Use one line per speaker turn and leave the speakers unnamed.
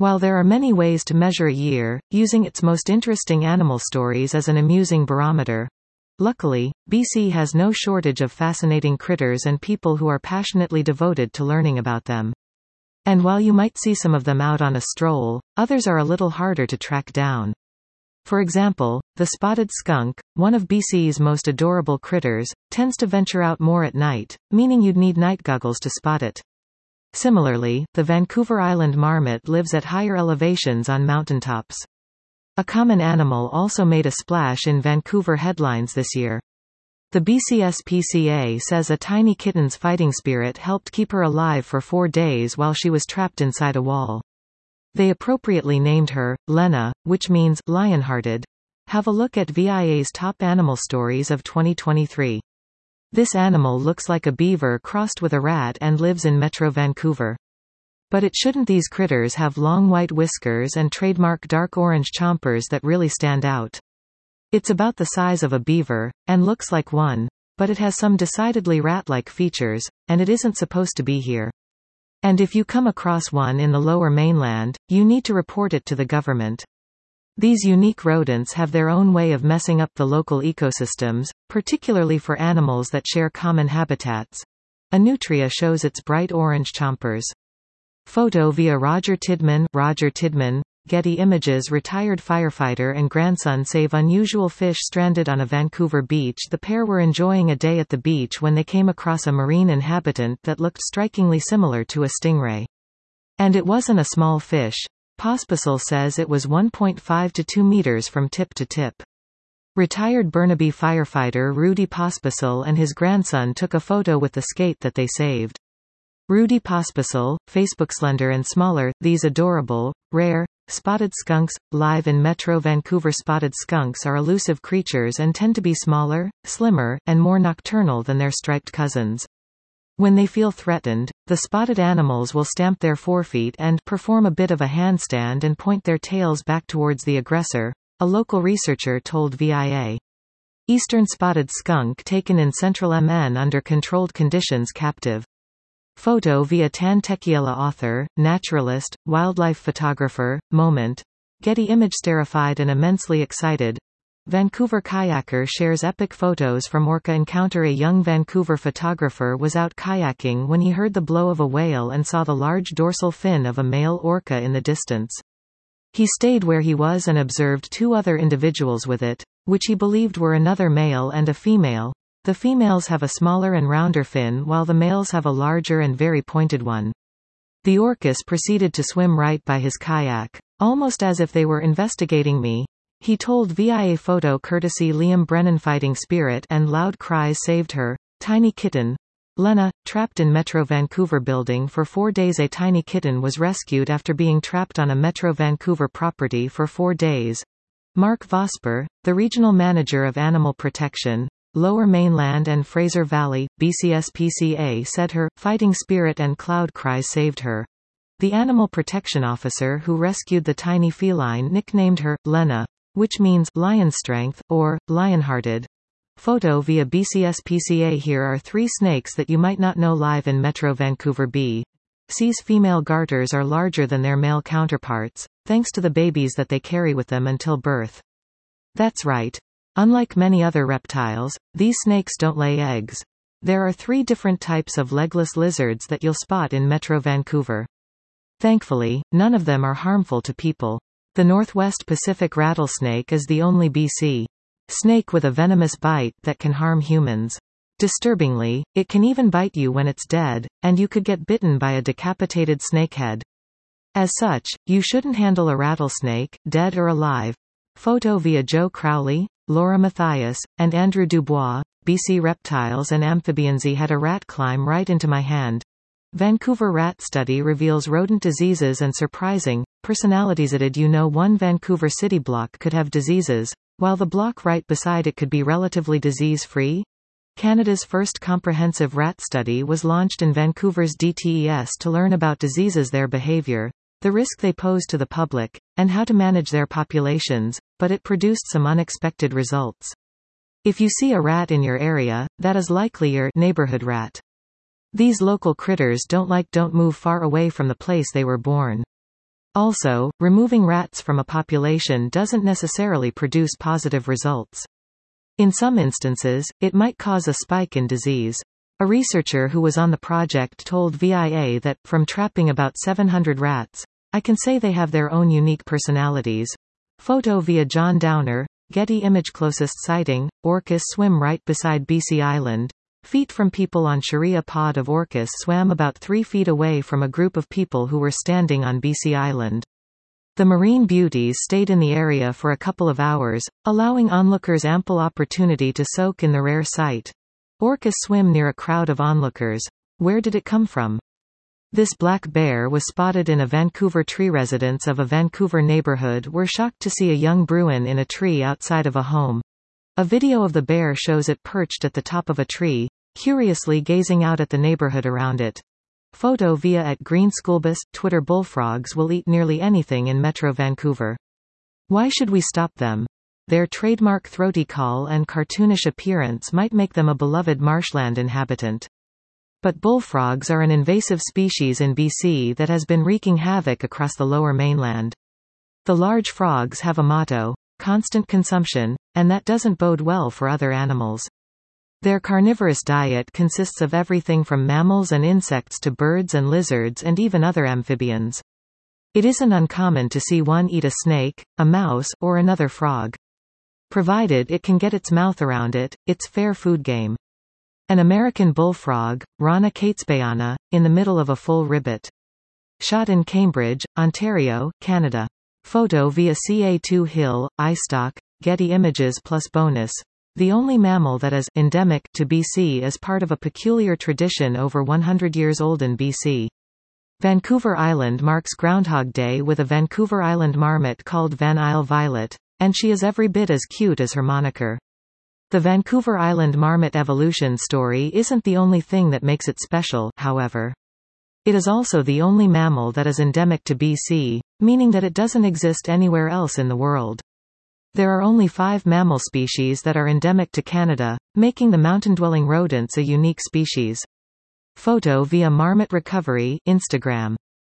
While there are many ways to measure a year, using its most interesting animal stories as an amusing barometer. Luckily, BC has no shortage of fascinating critters and people who are passionately devoted to learning about them. And while you might see some of them out on a stroll, others are a little harder to track down. For example, the spotted skunk, one of BC's most adorable critters, tends to venture out more at night, meaning you'd need night goggles to spot it. Similarly, the Vancouver Island marmot lives at higher elevations on mountaintops. A common animal also made a splash in Vancouver headlines this year. The BCSPCA says a tiny kitten's fighting spirit helped keep her alive for 4 days while she was trapped inside a wall. They appropriately named her Lena, which means lion-hearted. Have a look at VIA's top animal stories of 2023. This animal looks like a beaver crossed with a rat and lives in Metro Vancouver. But it shouldn't. These critters have long white whiskers and trademark dark orange chompers that really stand out. It's about the size of a beaver, and looks like one, but it has some decidedly rat-like features, and it isn't supposed to be here. And if you come across one in the Lower Mainland, you need to report it to the government. These unique rodents have their own way of messing up the local ecosystems, particularly for animals that share common habitats. Anutria shows its bright orange chompers. Photo via Roger Tidman. Roger Tidman, Getty Images. Retired firefighter and grandson save unusual fish stranded on a Vancouver beach. The pair were enjoying a day at the beach when they came across a marine inhabitant that looked strikingly similar to a stingray. And it wasn't a small fish. Pospisil says it was 1.5 to 2 meters from tip to tip. Retired Burnaby firefighter Rudy Pospisil and his grandson took a photo with the skate that they saved. Rudy Pospisil, Facebook. Slender and smaller, these adorable, rare, spotted skunks, live in Metro Vancouver. Spotted skunks are elusive creatures and tend to be smaller, slimmer, and more nocturnal than their striped cousins. When they feel threatened, the spotted animals will stamp their forefeet and perform a bit of a handstand and point their tails back towards the aggressor, a local researcher told VIA. Eastern spotted skunk taken in central MN under controlled conditions captive. Photo via Tan Tequiela. Author, naturalist, wildlife photographer, Moment. Getty Image. Terrified and immensely excited. Vancouver kayaker shares epic photos from orca encounter. A young Vancouver photographer was out kayaking when he heard the blow of a whale and saw the large dorsal fin of a male orca in the distance. He stayed where he was and observed 2 other individuals with it, which he believed were another male and a female. The females have a smaller and rounder fin while the males have a larger and very pointed one. The orcas proceeded to swim right by his kayak, almost as if they were investigating me, he told VIA. Photo courtesy Liam Brennan. Fighting spirit and loud cries saved her. Tiny kitten. Lena, trapped in Metro Vancouver building for 4 days. A tiny kitten was rescued after being trapped on a Metro Vancouver property for 4 days. Mark Vosper, the regional manager of animal protection, Lower Mainland and Fraser Valley, BCSPCA, said her fighting spirit and cloud cries saved her. The animal protection officer who rescued the tiny feline nicknamed her Lena, which means lion strength or lion-hearted. Photo via BCSPCA. Here are 3 snakes that you might not know live in Metro Vancouver. BC's female garters are larger than their male counterparts, thanks to the babies that they carry with them until birth. That's right. Unlike many other reptiles, these snakes don't lay eggs. There are 3 different types of legless lizards that you'll spot in Metro Vancouver. Thankfully, none of them are harmful to people. The Northwest Pacific rattlesnake is the only BC snake with a venomous bite that can harm humans. Disturbingly, it can even bite you when it's dead, and you could get bitten by a decapitated snakehead. As such, you shouldn't handle a rattlesnake, dead or alive. Photo via Joe Crowley, Laura Mathias, and Andrew Dubois. BC Reptiles and Amphibians. Had a rat climb right into my hand. Vancouver rat study reveals rodent diseases and surprising personalities. Did you know one Vancouver city block could have diseases, while the block right beside it could be relatively disease-free? Canada's first comprehensive rat study was launched in Vancouver's DTES to learn about diseases, their behavior, the risk they pose to the public, and how to manage their populations, but it produced some unexpected results. If you see a rat in your area, that is likely your neighborhood rat. These local critters don't move far away from the place they were born. Also, removing rats from a population doesn't necessarily produce positive results. In some instances, it might cause a spike in disease. A researcher who was on the project told VIA that, from trapping about 700 rats, I can say they have their own unique personalities. Photo via John Downer, Getty Image. Closest sighting, orcas swim right beside BC Island. Feet from people on Sharia pod of orcas swam about 3 feet away from a group of people who were standing on BC Island. The marine beauties stayed in the area for a couple of hours, allowing onlookers ample opportunity to soak in the rare sight. Orcas swim near a crowd of onlookers. Where did it come from? This black bear was spotted in a Vancouver tree. Residents of a Vancouver neighborhood were shocked to see a young bruin in a tree outside of a home. A video of the bear shows it perched at the top of a tree, curiously gazing out at the neighborhood around it. Photo via @GreenSchoolBus. Twitter. Bullfrogs will eat nearly anything in Metro Vancouver. Why should we stop them? Their trademark throaty call and cartoonish appearance might make them a beloved marshland inhabitant. But bullfrogs are an invasive species in BC that has been wreaking havoc across the Lower Mainland. The large frogs have a motto: constant consumption, and that doesn't bode well for other animals. Their carnivorous diet consists of everything from mammals and insects to birds and lizards and even other amphibians. It isn't uncommon to see one eat a snake, a mouse, or another frog. Provided it can get its mouth around it, it's fair food game. An American bullfrog, Rana catesbayana, in the middle of a full ribbit. Shot in Cambridge, Ontario, Canada. Photo via CA2 Hill, iStock, Getty Images. Plus bonus. The only mammal that is endemic to BC is part of a peculiar tradition over 100 years old in BC. Vancouver Island marks Groundhog Day with a Vancouver Island marmot called Van Isle Violet, and she is every bit as cute as her moniker. The Vancouver Island marmot evolution story isn't the only thing that makes it special, however. It is also the only mammal that is endemic to BC, meaning that it doesn't exist anywhere else in the world. There are only 5 mammal species that are endemic to Canada, making the mountain-dwelling rodents a unique species. Photo via Marmot Recovery, Instagram.